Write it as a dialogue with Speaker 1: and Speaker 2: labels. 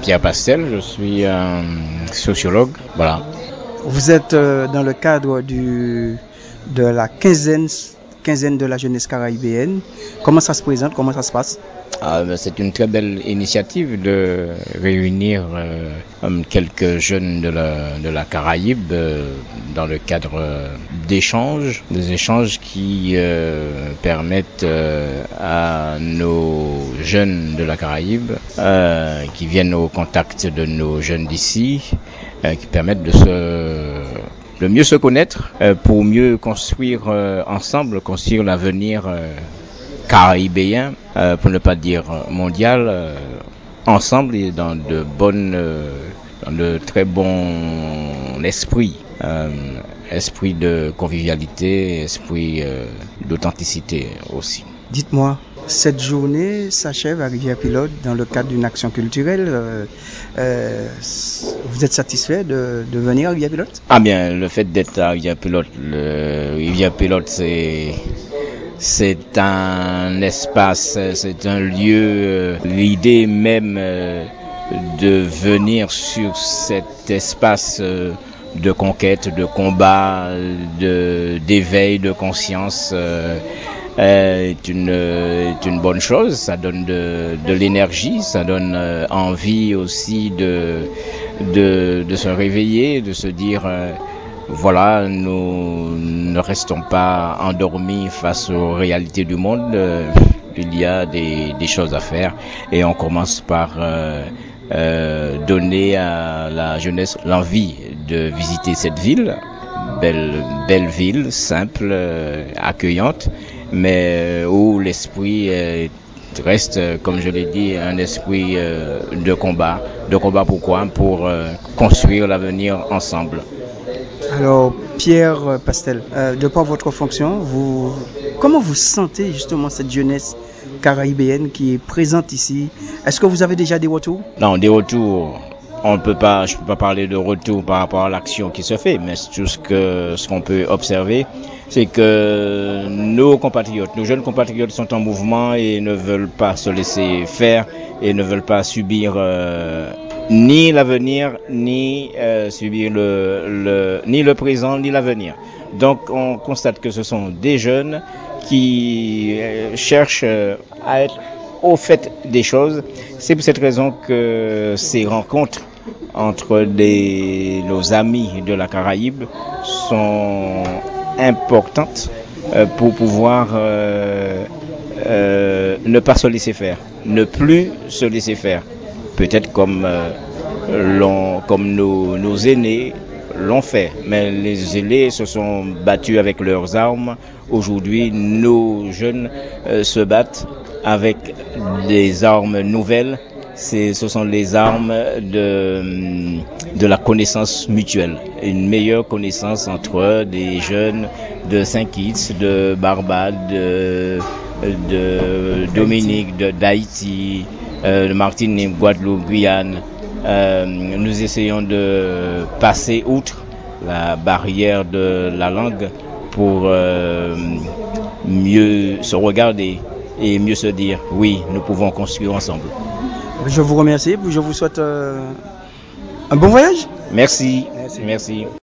Speaker 1: Pierre Pastel, je suis sociologue. Voilà.
Speaker 2: Vous êtes dans le cadre de la quinzaine de la jeunesse caribéenne. Comment ça se présente? Comment ça se passe?
Speaker 1: C'est une très belle initiative de réunir quelques jeunes de la Caraïbe dans le cadre d'échanges, des échanges qui permettent à nos jeunes de la Caraïbe qui viennent au contact de nos jeunes d'ici, qui permettent de mieux se connaître pour mieux construire ensemble, construire l'avenir caribéen, pour ne pas dire mondial, ensemble et dans de très bons esprits, esprit de convivialité, esprit d'authenticité aussi.
Speaker 2: Dites-moi, cette journée s'achève à Rivière-Pilote dans le cadre d'une action culturelle. Vous êtes satisfait de venir à Rivière-Pilote?
Speaker 1: Ah bien, le fait d'être à Rivière-Pilote, Rivière-Pilote c'est un espace, c'est un lieu, l'idée même de venir sur cet espace de conquête, de combat, d'éveil de conscience est une bonne chose. Ça donne de l'énergie, ça donne envie aussi de se réveiller, de se dire voilà, nous ne restons pas endormis face aux réalités du monde. Il y a des choses à faire et on commence par donner à la jeunesse l'envie de visiter cette ville, belle ville, simple, accueillante, mais où l'esprit reste, comme je l'ai dit, un esprit de combat. De combat pourquoi? Pour construire l'avenir ensemble.
Speaker 2: Alors, Pierre Pastel, de par votre fonction, comment vous sentez justement cette jeunesse caribéenne qui est présente ici? Est-ce que vous avez déjà des retours?
Speaker 1: Non, des retours. Je peux pas parler de retour par rapport à l'action qui se fait, mais tout ce qu'on peut observer, c'est que nos jeunes compatriotes sont en mouvement et ne veulent pas se laisser faire et ne veulent pas subir ni l'avenir, ni subir ni le présent, ni l'avenir. Donc on constate que ce sont des jeunes qui cherchent à être au fait des choses. C'est pour cette raison que ces rencontres entre nos amis de la Caraïbe sont importantes pour pouvoir ne pas se laisser faire, ne plus se laisser faire. Peut-être comme nos aînés l'ont fait, mais les aînés se sont battus avec leurs armes. Aujourd'hui, nos jeunes se battent avec des armes nouvelles. Ce sont les armes de la connaissance mutuelle, une meilleure connaissance entre des jeunes de Saint-Kitts, de Barbade, de Dominique, d'Haïti, de Martinique, Guadeloupe, Guyane. Nous essayons de passer outre la barrière de la langue pour mieux se regarder et mieux se dire oui, nous pouvons construire ensemble.
Speaker 2: Je vous remercie, je vous souhaite un bon voyage.
Speaker 1: Merci.